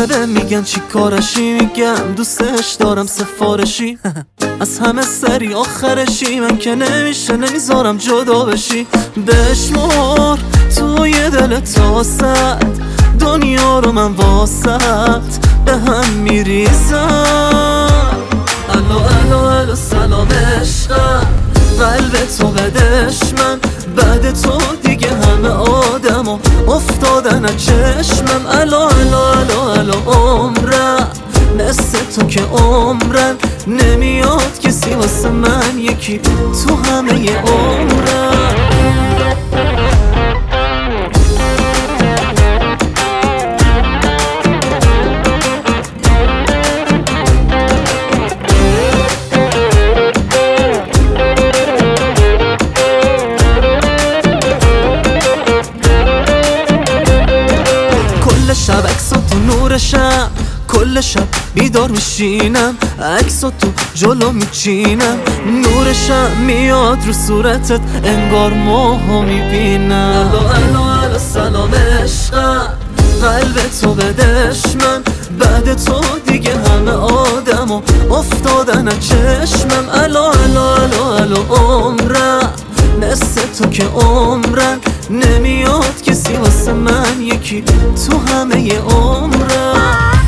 همه به میگن چی کارشی، میگم دوستش دارم سفارشی از همه سری آخرشی، من که نمیشه نمیذارم جدا بشی. بشمار توی دل تاست دنیا رو من واسط به هم میریزم. الو الو الو سلام عشقم، قلب تو بدش من، بعد تو دیگه همه آدم افتادن از چشمم. الو الو الو الو عمرم، مثل تو که عمرن نمیاد کسی واسه من، یکی تو همه عمرم. شب عکسو تو نورشم، کل شب بیدار میشینم، عکسو تو جلو میچینم، نورشم میاد رو صورتت انگار ماهو میبینم. الو الو الو سلام عشقم، قلب تو بدش من، بعد تو دیگه همه آدم افتادن از چشمم. الو الو الو الو عمرم، مثل تو که عمرن نمیاد کسی واسه من، یکی تو همه عمرم.